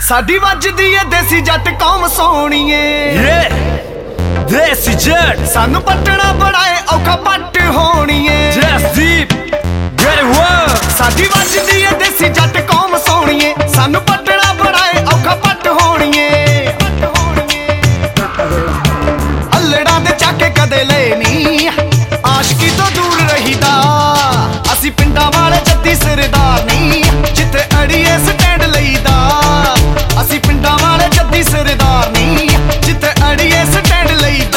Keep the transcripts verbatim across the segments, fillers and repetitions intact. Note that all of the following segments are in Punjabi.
ਸਾਡੀ ਵੱਜਦੀ ਏ ਦੇਸੀ ਜੱਟ ਕੌਮ ਸੋਹਣੀਏ ਦੇਸੀ ਜੱਟ ਸਾਨੂੰ ਪੱਟਣਾ ਬਣਾਏ ਔਖਾ ਪੱਟ ਹੋਣੀਏ ਜਸਦੀਪ ਗੈਟ ਵਰਕ ਸਾਡੀ ਵੱਜਦੀ ਏ ਦੇਸੀ ਜੱਟ ਕੌਮ ਸੋਹਣੀਏ ਸਾਨੂੰ ਪੱਟਣਾ ਬਣਾਏ ਔਖਾ ਪੱਟ ਹੋਣੀਏ ਅੱਲੜਾਂ ਦੇ ਚੱਕ ਕਦੇ ਲਏ ਨੀ ਆਸ਼ਕੀ ਤੋਂ ਦੂਰ ਰਹੀਦਾ ਅਸੀਂ ਪਿੰਡਾਂ ਵਾਲੇ ਜੱਦੀ ਸਰਦਾਰ ਨੀ ਜਿੱਥੇ ਅੜੀਏ ਸਟੈਂਡ ਲਈਦਾ ਅਸੀਂ ਪਿੰਡਾਂ ਵਾਲੇ ਜੱਦੀ ਸਰਦਾਰ ਨੀ ਜਿੱਥੇ ਅੜੀਏ ਸਟੈਂਡ ਲਈਦਾ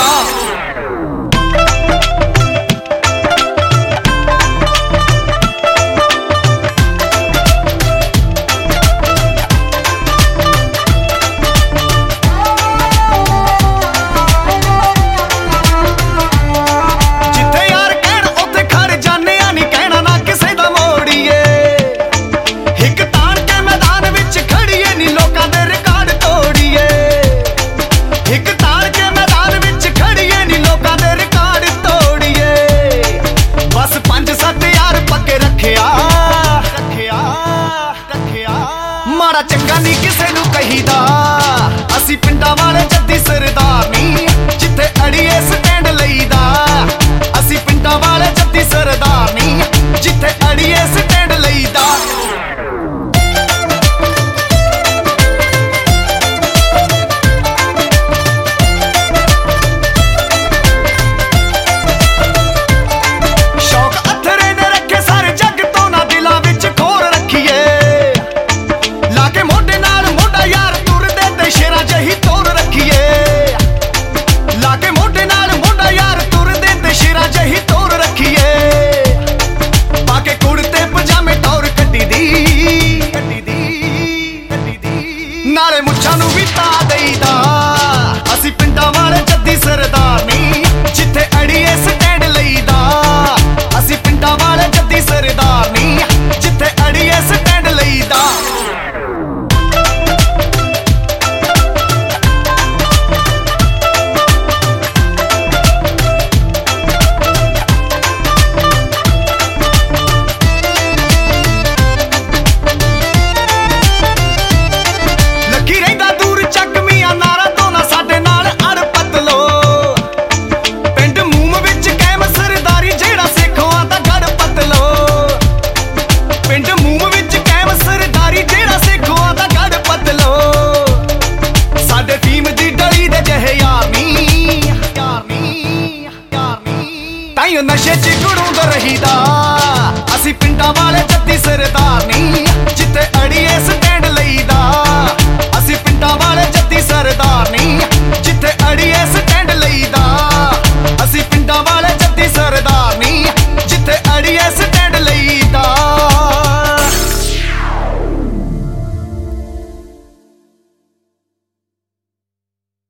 ਮਾੜਾ ਚੰਗਾ ਨਹੀਂ ਕਿਸੇ ਨੂੰ ਕਹੀਦਾ ਅਸੀਂ ਪਿੰਡਾਂ ਵਾਲੇ ਜੱਦੀ ਸਰਦਾਰ ਨੀ ਜਿੱਥੇ ਅੜੀਏ ਸਟੈਂਡ ਲਈਦਾ ਅਸੀਂ ਪਿੰਡਾਂ ਵਾਲੇ ਜੱਦੀ ਸਰਦਾਰ ਨੀ ਜਿੱਥੇ ਅੜੀਏ ਸਟੈਂਡ ਲਈਦਾ ਨਾਲੇ ਮੁੱਛਾਂ ਨੂੰ ਵੀ ਤਾ ਦੇਈਦਾ ਅਸੀਂ ਪਿੰਡਾਂ ਵਾਲੇ ਜੱਦੀ ਸਰਦਾਰ